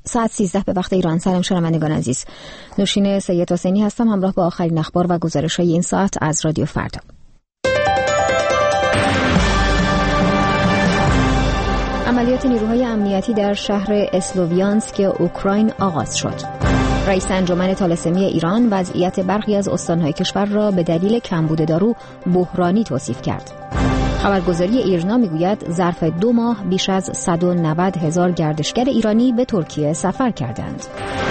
ساعت 13 به وقت ایران. سلام شنوندگان عزیز، نوشین سید حسینی هستم، همراه با آخرین اخبار و گزارش‌های این ساعت از رادیو فردا. عملیات نیروهای امنیتی در شهر اسلوویانسک اوکراین آغاز شد. رئیس انجمن طالسمی ایران وضعیت برخی از استان‌های کشور را به دلیل کمبود دارو بحرانی توصیف کرد. خبرگزاری ایرنا میگوید ظرف 2 ماه بیش از 190,000 گردشگر ایرانی به ترکیه سفر کردند.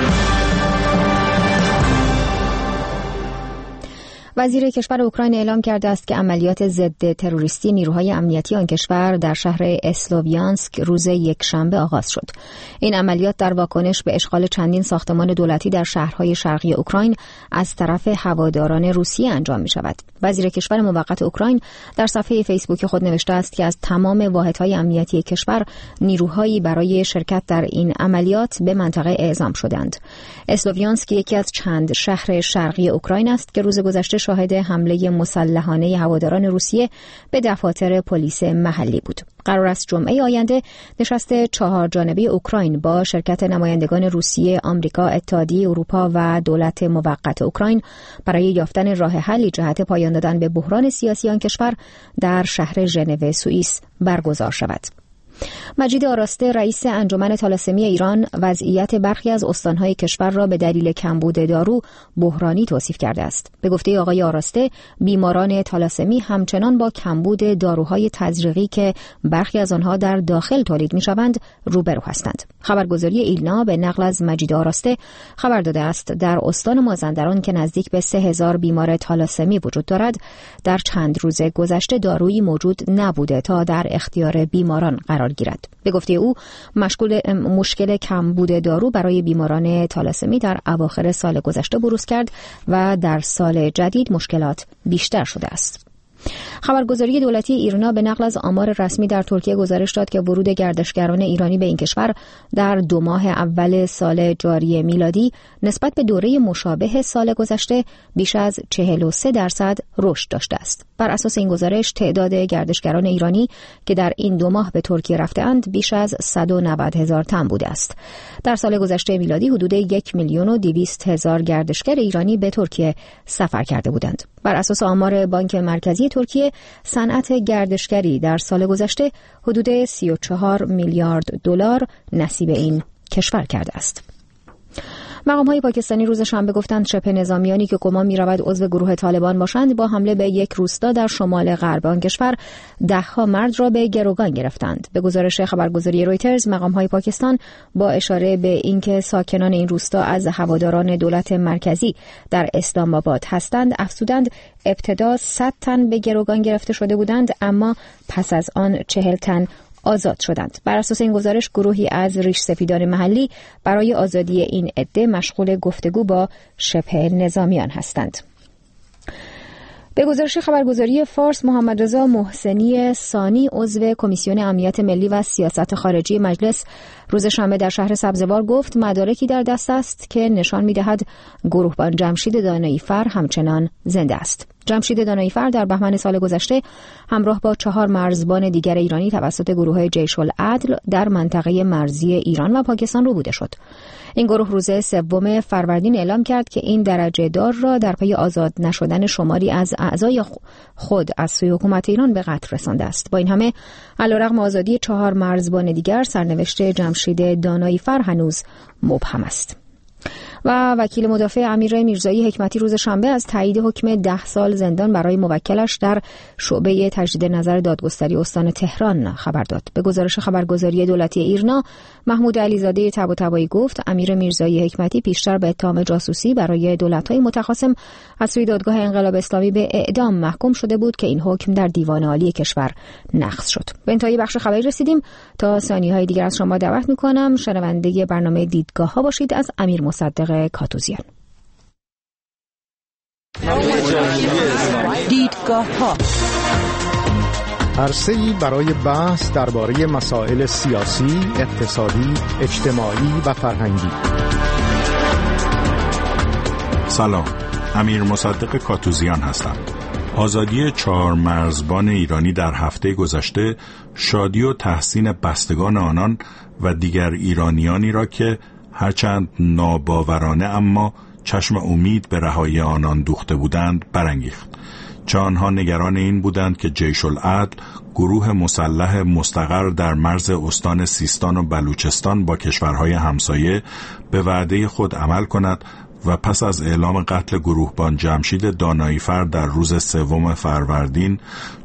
وزیر کشور اوکراین اعلام کرده است که عملیات ضد تروریستی نیروهای امنیتی آن کشور در شهر اسلوویانسک روز یکشنبه آغاز شد. این عملیات در واکنش به اشغال چندین ساختمان دولتی در شهرهای شرقی اوکراین از طرف هواداران روسیه انجام می شود. وزیر کشور موقت اوکراین در صفحه فیسبوک خود نوشته است که از تمام واحدهای امنیتی کشور نیروهایی برای شرکت در این عملیات به منطقه اعزام شدند. اسلوویانسک یکی از چند شهر شرقی اوکراین است که روز گذشته شاهد حمله مسلحانه هواداران روسیه به دفاتر پلیس محلی بود. قرار است جمعه آینده نشست 4 جانبه اوکراین با شرکت نمایندگان روسیه، آمریکا، اتحادیه اروپا و دولت موقت اوکراین برای یافتن راه حلی جهت پایان دادن به بحران سیاسی آن کشور در شهر ژنو سوئیس برگزار شود. مجید آراسته رئیس انجمن طالسمی ایران وضعیت برخی از استان‌های کشور را به دلیل کمبود دارو بحرانی توصیف کرده است. به گفته آقای آراسته، بیماران طالسمی همچنان با کمبود داروهای تزریقی که برخی از آنها در داخل تولید می‌شوند روبرو هستند. خبرگزاری ایلنا به نقل از مجید آراسته خبر داده است در استان مازندران که نزدیک به 3,000 بیمار طالسمی وجود دارد، در چند روز گذشته دارویی موجود نبوده تا در اختیار بیماران قرار گیرد. به گفته او مشکل کمبود دارو برای بیماران طالسمی در اواخر سال گذشته بروز کرد و در سال جدید مشکلات بیشتر شده است. خبرگزاری دولتی ایرنا به نقل از آمار رسمی در ترکیه گزارش داد که ورود گردشگران ایرانی به این کشور در 2 ماه اول سال جاری میلادی نسبت به دوره مشابه سال گذشته بیش از 43% رشد داشته است. بر اساس این گزارش تعداد گردشگران ایرانی که در این 2 ماه به ترکیه رفته‌اند بیش از 190,000 تن بوده است. در سال گذشته میلادی حدود 1,200,000 گردشگر ایرانی به ترکیه سفر کرده بودند. بر اساس آمار بانک مرکزی ترکیه، صنعت گردشگری در سال گذشته حدود 34 میلیارد دلار نصیب این کشور کرده است. مقام‌های پاکستانی روز شنبه گفتند شبه نظامیانی که گمان می‌رود عضو گروه طالبان باشند با حمله به یک روستا در شمال غرب آن کشور 10 مرد را به گروگان گرفتند. به گزارش خبرگزاری رویترز، مقام‌های پاکستان با اشاره به اینکه ساکنان این روستا از هواداران دولت مرکزی در اسلام آباد هستند افزودند ابتدا 100 تن به گروگان گرفته شده بودند، اما پس از آن 40 تن آزاد شدند. بر اساس این گزارش گروهی از ریش سفیدان محلی برای آزادی این عده مشغول گفتگو با شبه نظامیان هستند. به گزارش خبرگزاری فارس، محمد رضا محسنی ثانی عضو کمیسیون امنیت ملی و سیاست خارجی مجلس روز شنبه در شهر سبزوار گفت مدارکی در دست است که نشان می‌دهد گروهبان جمشید دانایی‌فر همچنان زنده است. جمشید دانایی‌فر در بهمن سال گذشته همراه با 4 مرزبان دیگر ایرانی توسط گروه جیش العدل در منطقه مرزی ایران و پاکستان روبوده شد. این گروه روز 3 فروردین اعلام کرد که این درجه دار را در پی آزاد نشدن شماری از اعضای خود از سوی حکومت ایران به قتل رسانده است. با این همه علیرغم آزادی 4 مرزبان دیگر، سرنوشت جمشید دانایی‌فر هنوز مبهم است. و وکیل مدافع امیر میرزایی حکمتی روز شنبه از تایید حکم 10 سال زندان برای موکلش در شعبه تجدید نظر دادگستری استان تهران خبر داد. به گزارش خبرگزاری دولتی ایرنا، محمود علیزاده طباطبایی گفت امیر میرزایی حکمتی پیشتر به اتهام جاسوسی برای دولت‌های متخاصم از سوی دادگاه انقلاب اسلامی به اعدام محکوم شده بود که این حکم در دیوان عالی کشور نقض شد. به انتهای بخش خبری رسیدیم. تا ثانیه‌های دیگر از شما دعوت می‌کنم شنونده برنامه دیدگاه‌ها باشید از امیر مصدق کاتوزیان. دیدگاه‌ها عرصه‌ای برای بحث درباره مسائل سیاسی، اقتصادی، اجتماعی و فرهنگی. سلام، امیر مصدق کاتوزیان هستم. آزادی 4 مرزبان ایرانی در هفته گذشته شادی و تحسین بستگان آنان و دیگر ایرانیانی را که هرچند ناباورانه اما چشم امید به رهایی آنان دوخته بودند برانگیخت، چه آنها نگران این بودند که جیش العدل، گروه مسلح مستقر در مرز استان سیستان و بلوچستان با کشورهای همسایه، به وعده خود عمل کند و پس از اعلام قتل گروهبان جمشید داناییفر در روز 3 فروردین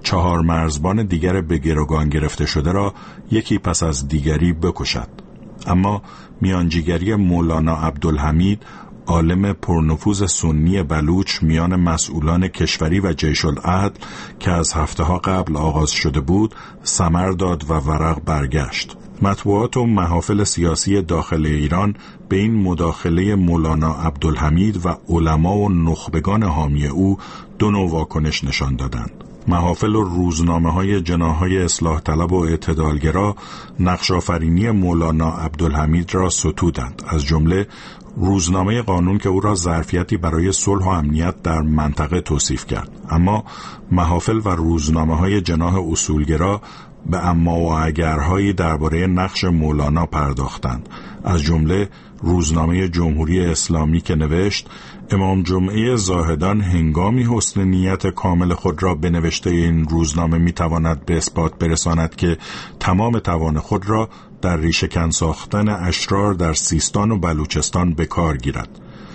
4 مرزبان دیگر به گروگان گرفته شده را یکی پس از دیگری بکشد. اما میانجیگری مولانا عبدالحمید، عالم پرنفوذ سنی بلوچ میان مسئولان کشوری و جیش العدل که از هفته‌ها قبل آغاز شده بود، ثمر داد و ورق برگشت. مطبوعات و محافل سیاسی داخل ایران به این مداخله مولانا عبدالحمید و علما و نخبگان حامی او 2 نوع واکنش نشان دادند. محافل و روزنامه‌های جناح‌های اصلاح طلب و اعتدالگرا نقش آفرینی مولانا عبدالحمید را ستودند، از جمله روزنامه قانون که او را ظرفیتی برای صلح و امنیت در منطقه توصیف کرد. اما محافل و روزنامه‌های جناح اصولگرا به اما و اگرهایی درباره نقش مولانا پرداختند، از جمله روزنامه جمهوری اسلامی که نوشت امام جمعه زاهدان هنگامی حسن نیت کامل خود را به نوشته این روزنامه میتواند به اثبات برساند که تمام توان خود را در ریشه‌کن ساختن اشرار در سیستان و بلوچستان به کار گیرد.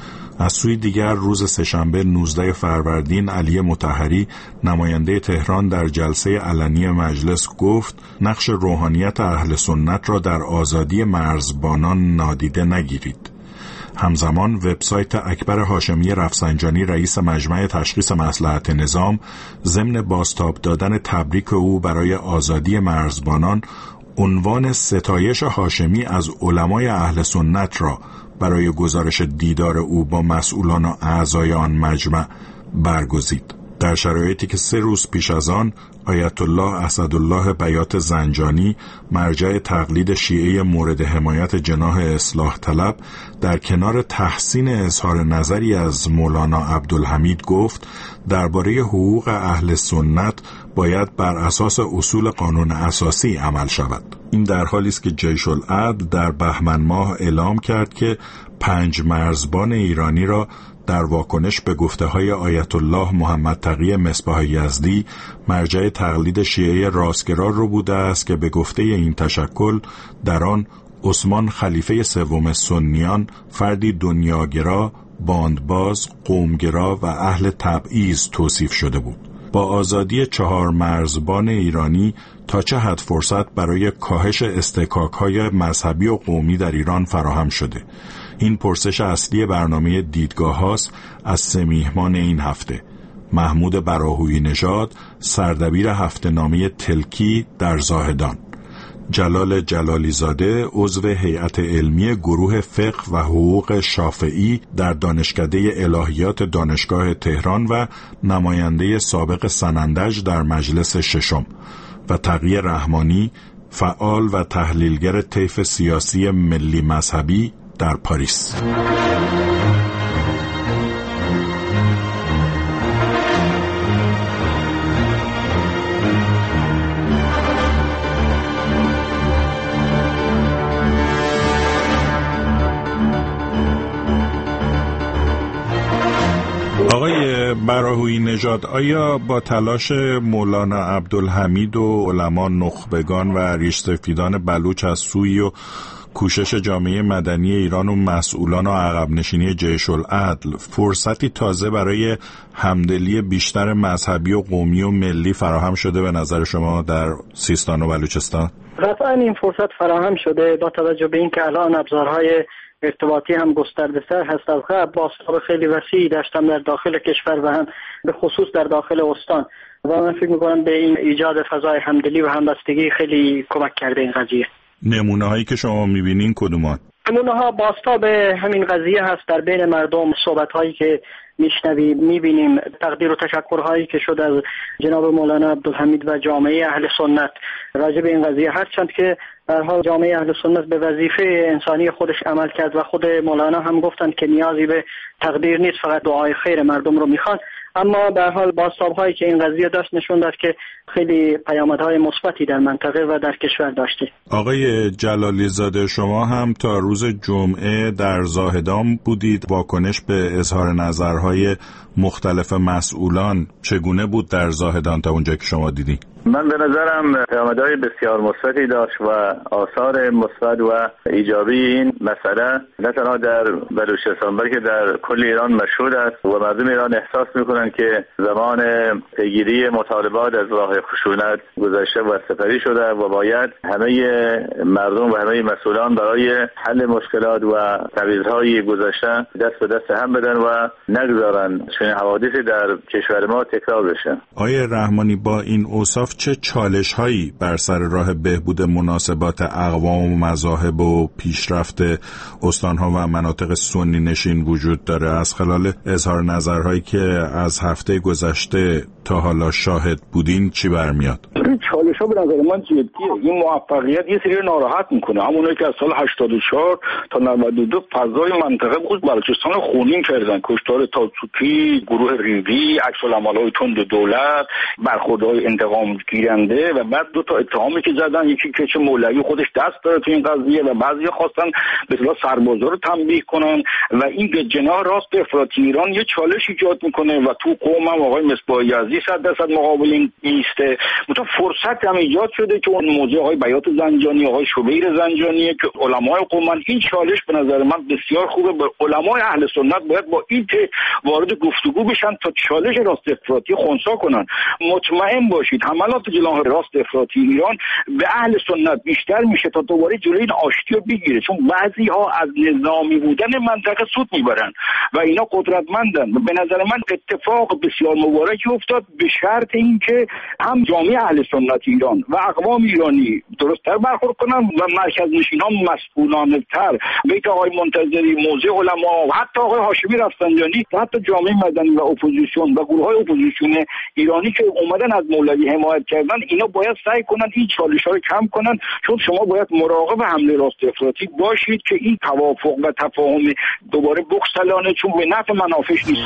از سوی دیگر روز سه‌شنبه 19 فروردین علی مطهری نماینده تهران در جلسه علنی مجلس گفت نقش روحانیت اهل سنت را در آزادی مرزبانان نادیده نگیرید. همزمان وبسایت اکبر هاشمی رفسنجانی رئیس مجمع تشخیص مصلحت نظام ضمن بازتاب دادن تبریک او برای آزادی مرزبانان عنوان ستایش هاشمی از علمای اهل سنت را برای گزارش دیدار او با مسئولان و اعضای آن مجمع برگزید، در شرایطی که 3 روز پیش از آن آیت الله اسدالله بیات زنجانی، مرجع تقلید شیعه مورد حمایت جناح اصلاح طلب، در کنار تحسین اظهار نظری از مولانا عبدالحمید گفت درباره حقوق اهل سنت باید بر اساس اصول قانون اساسی عمل شود. این در حالی است که جیش العدل در بهمن ماه اعلام کرد که 5 مرزبان ایرانی را در واکنش به گفته‌های آیت الله محمد تقی مصباح یزدی، مرجع تقلید شیعه راستگرا رو بوده است که به گفته این تشکل در آن عثمان خلیفه 3 سنیان فردی دنیاگرا، باندباز، قومگرا و اهل تبعیض توصیف شده بود. با آزادی 4 مرزبان ایرانی تا چه حد فرصت برای کاهش استکاک‌های مذهبی و قومی در ایران فراهم شده؟ این پرسش اصلی برنامه دیدگاه هاست از 3 میهمان این هفته: محمود براهویی نژاد، سردبیر هفته‌نامه تلکی در زاهدان، جلال جلالی زاده، عضو هیئت علمی گروه فقه و حقوق شافعی در دانشکده الهیات دانشگاه تهران و نماینده سابق سنندج در مجلس 6، و تقی رحمانی، فعال و تحلیلگر طیف سیاسی ملی مذهبی در پاریس. آقای براهویی نژاد، آیا با تلاش مولانا عبدالحمید و علما نخبگان و ریشسفیدان بلوچ از سوی و کوشش جامعه مدنی ایران و مسئولان و عقب نشینی جیش العدل فرصتی تازه برای همدلی بیشتر مذهبی و قومی و ملی فراهم شده به نظر شما در سیستان و بلوچستان؟ قطعا این فرصت فراهم شده، با توجه به اینکه الان ابزارهای ارتباطی هم گسترده‌تر هست از قبل، بازتاب خیلی وسیعی داشتم در داخل کشور و هم به خصوص در داخل استان، و من فکر می‌کنم به این ایجاد فضای همدلی و همبستگی خیلی کمک کرده این قضیه. نمونه هایی که شما می‌بینین کدومان؟ نمونه ها بازتاب همین قضیه هست در بین مردم، صحبت هایی که میشنویم، میبینیم تقدیر و تشکرهایی که شد از جناب مولانا عبدالحمید و جامعه اهل سنت راجع به این قضیه، هرچند که در حال جامعه اهل سنت به وظیفه انسانی خودش عمل کرد و خود مولانا هم گفتند که نیازی به تقدیر نیست، فقط دعای خیر مردم رو میخوان، اما به هر حال بازتاب‌هایی که این قضیه داشت نشون داد که خیلی پیامدهای مثبتی در منطقه و در کشور داشته. آقای جلالی زاده، شما هم تا روز جمعه در زاهدان بودید. واکنش به اظهار نظرهای مختلف مسئولان چگونه بود در زاهدان تا اونجا که شما دیدی؟ من به نظرم پیامدهای بسیار مثبتی داشت و آثار مثبت و ایجابی این مسئله نه تنها در بلوچستان بلکه در کل ایران مشهود است و مردم ایران احساس میکنن که زمان پیگیری مطالبات از راه خشونت گذشته و سپری شده و باید همه مردم و همه مسئولان برای حل مشکلات و تعویضهای گذشته دست به دست هم بدن و نگذارن چنین حوادثی در کشور ما تکرار بشه. آقای رحمانی، با این اوصاف چه چالش‌هایی بر سر راه بهبود مناسبات اقوام و مذاهب و پیشرفت استان‌ها و مناطق سنی نشین وجود داره؟ از خلال اظهار نظرهایی که از هفته گذشته تا حالا شاهد بودین چی برمیاد؟ چالش‌ها به نظر من جدیه. این موفقیت یه سری ناراحت میکنه. همونایی که از سال 84 تا 92 فضای منطقه بود بلوچستان خونین کردن. کشتار تاتسوکی، گروه ریوی، عکس‌العمل‌های تند دولت، برخوردهای انتقام گیرنده و بعد دو تا اتهامی که زدن، یکی که چه مولوی خودش دست داره تو این قضیه و بعضی خواستن به اصطلاح سربازا رو تنبیه کنن و این به جناح راست افراطی ایران یه چالش ایجاد میکنه و تو قوم هم آقای مصباح یزدی 100% مقابل این ایسته. مثلا فرصت هم ایجاد شده که اون موضوع آقای بیات زنجانی، آقای شبیر زنجانی که علمای قوم، این چالش به نظر من بسیار خوبه. با علمای اهل سنت باید با این وارد گفتگو بشن تا چالش راست افراطی خنثی کنن. مطمئن باشید حملات جناح راست افراطی ایران به اهل سنت بیشتر میشه تا دوباره جلوی این آشتی رو بگیره، چون بعضی ها از نظامی بودن منطقه سود میبرن و اینا قدرتمندن. به نظر من اتفاق بسیار مبارکی افتاد به شرط اینکه هم جامعه اهل سنت ایران و اقوام ایرانی درست‌تر برخورد کنن و مرکز نشینان مسئولانه‌تر، بیت آقای منتظری، موضع علما، حتی آقای هاشمی رفسنجانی، حتی جامعه مدنی و اپوزیسیون و گروه‌های اپوزیسیون ایرانی که اومدن از مولوی حمایت کردن، اینا باید سعی کنن این چالش‌ها رو کم کنن، چون شما باید مراقب حمله راست افراطی باشید که این توافق و تفاهم دوباره بخسلانه، چون به نفع منافعش نیست.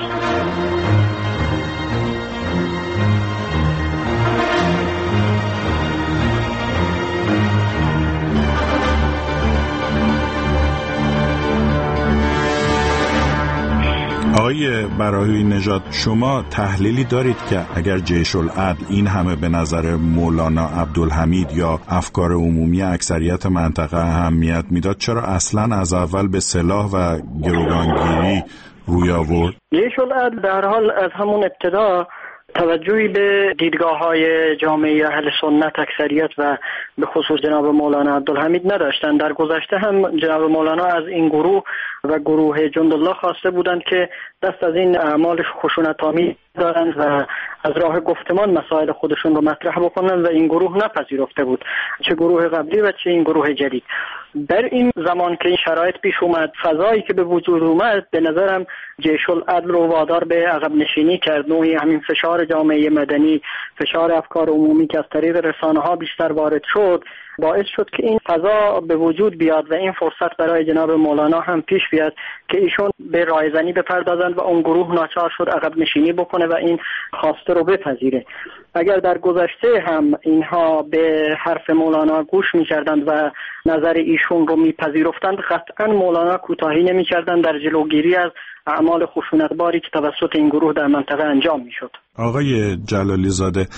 آقای براهی نژاد، شما تحلیلی دارید که اگر جیش العدل این همه به نظر مولانا عبدالحمید یا افکار عمومی اکثریت منطقه اهمیت میداد، چرا اصلا از اول به سلاح و گروگانگیری روی آورد؟ جیش العدل در حال از همون ابتدا توجهی به دیدگاه‌های جامعه اهل سنت اکثریت و به خصوص جناب مولانا عبدالحمید نداشتند. در گذشته هم جناب مولانا از این گروه و گروه جندالله خواسته بودند که دست از این اعمال خشونت‌آمیز دارند و از راه گفتمان مسائل خودشون رو مطرح بکنن و این گروه نپذیرفته بود، چه گروه قبلی و چه این گروه جدید. در این زمان که این شرایط پیش اومد، فضایی که به وجود اومد، به نظرم جیش العدل رو وادار به عقب نشینی کرد. نوعی همین فشار جامعه مدنی، فشار افکار عمومی که از طریق رسانه‌ها بیشتر وارد شد، باعث شد که این فضا به وجود بیاد و این فرصت برای جناب مولانا هم پیش بیاد که ایشون به رایزنی بپردازند و اون گروه ناچار شد عقب نشینی بکنه و این خواسته رو بپذیره. اگر در گذشته هم اینها به حرف مولانا گوش می‌کردند و نظر ایشون رو میپذیرفتند، قطعاً مولانا کوتاهی نمی‌کردند در جلوگیری از اعمال خشونتباری که توسط این گروه در منطقه انجام می‌شد. آقای جلالی زاده،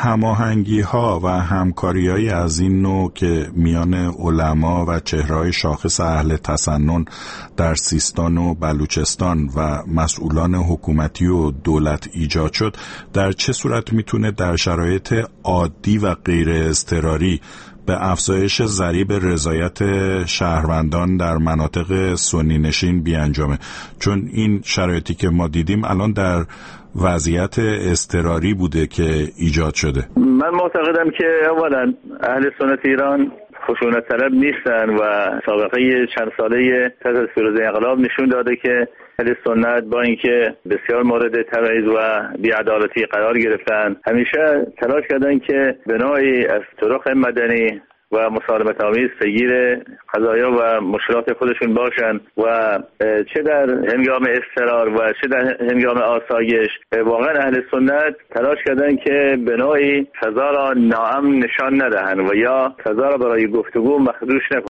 هماهنگی‌ها و همکاری‌های از این نوع که میان علما و چهره‌های شاخص اهل تسنن در سیستان و بلوچستان و مسئولان حکومتی و دولت ایجاد شد، در چه صورت میتونه در شرایط عادی و غیر اضطراری به افزایش ضریب رضایت شهروندان در مناطق سنی نشین بیانجامه؟ چون این شرایطی که ما دیدیم الان در وضعیت اضطراری بوده که ایجاد شده. من معتقدم که اولا اهل سنت ایران خشونت طلب نیستن و سابقه چند ساله پس از پیروزی انقلاب نشون داده که اهل سنت با اینکه بسیار مورد تبعیض و بی‌عدالتی قرار گرفتن، همیشه تلاش کردن که به نوعی از طرق مدنی و مسالمت آمیز پیگیر قضایا و مشکلات خودشون باشن و چه در هنگام اضطرار و چه در هنگام آسایش واقعا اهل سنت تلاش کردن که به نوعی فضا را ناامن نشان ندهن و یا فضا را برای گفتگو مخدوش نکنن.